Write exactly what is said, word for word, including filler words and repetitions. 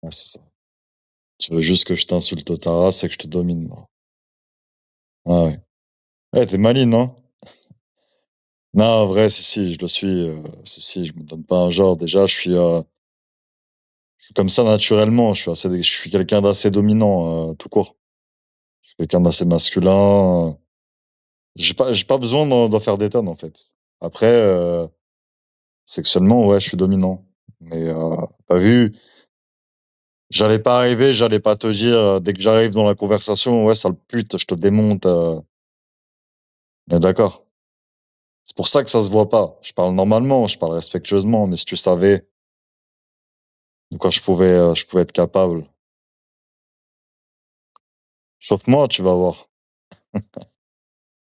Ouais, c'est ça. Tu veux juste que je t'insulte ta race et que je te domine, moi. Ah ouais. Eh, tu es maligne, hein? Non, en vrai, si, si, je le suis, heu, si, si, je me donne pas un genre. Déjà, je suis, heu, je suis comme ça naturellement. Je suis assez je suis quelqu'un d'assez dominant, heu, tout court. Je suis quelqu'un d'assez masculin, heu, j'ai pas j'ai pas besoin d'en d'en faire des tonnes, en fait. Après, heu, sexuellement, ouais, je suis dominant. Mais, heu, tu as vu, j'allais pas arriver, j'allais pas te dire, heu, dès que j'arrive dans la conversation: «Ouais, sale pute, je te démonte», heu, on est d'accord? C'est pour ça que ça se voit pas. Je parle normalement, je parle respectueusement, mais si tu savais de quoi je pouvais, heu, je pouvais être capable. Chauffe-moi, tu vas voir.